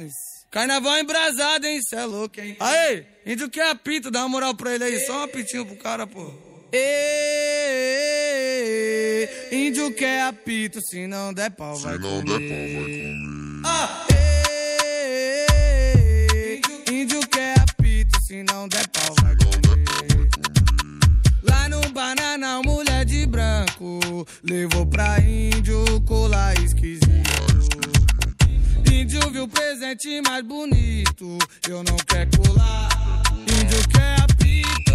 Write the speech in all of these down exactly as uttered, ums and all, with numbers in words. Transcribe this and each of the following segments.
Denis. Carnaval embrasado, hein? Cê é louco, hein? Aê, índio que é apito, dá uma moral pra ele aí. Só um apitinho pro cara, pô. Ê, índio que é apito, se não der pau, vai comer. Se não der pau, vai comer. Ah, ê, índio que é apito, se não der pau, vai comer. Lá no Bananal, mulher de branco levou pra índio colar esquisito. Índio viu o presente mais bonito, eu não quero colar. Índio quer apito.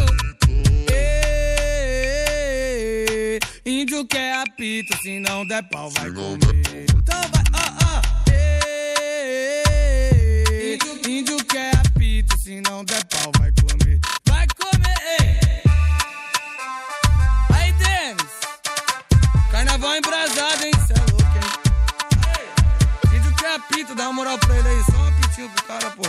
Ê, índio quer apito, se não der pau vai comer. Então vai, ó, ó. Ê, índio quer apito, se não der pau vai comer. Vai comer, ei. Aí, Denis. Carnaval embrasado, hein? Cê é louco, hein? Apito, dá uma moral pra ele aí, só um apitinho pro cara, pô.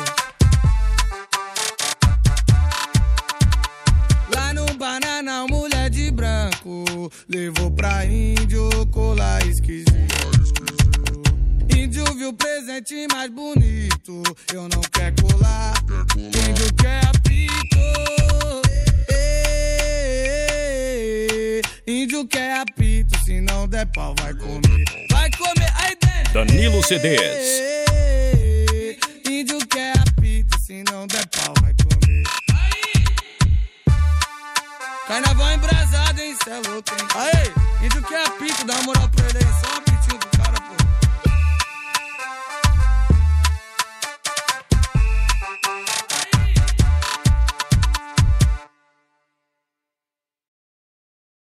Lá no Bananal, mulher de branco levou pra índio colar esquisito. Índio viu o presente mais bonito, eu não quero colar. Índio quer apito. Ê, índio quer apito, se não der pau vai comer. Vai comer, aí dentro. Danilo C Ds. Índio quer apito, se não der pau vai comer. Aí. Carnaval embrasado, hein? Cê é louco, hein? Aê, índio quer apito, dá uma moral pra ele aí.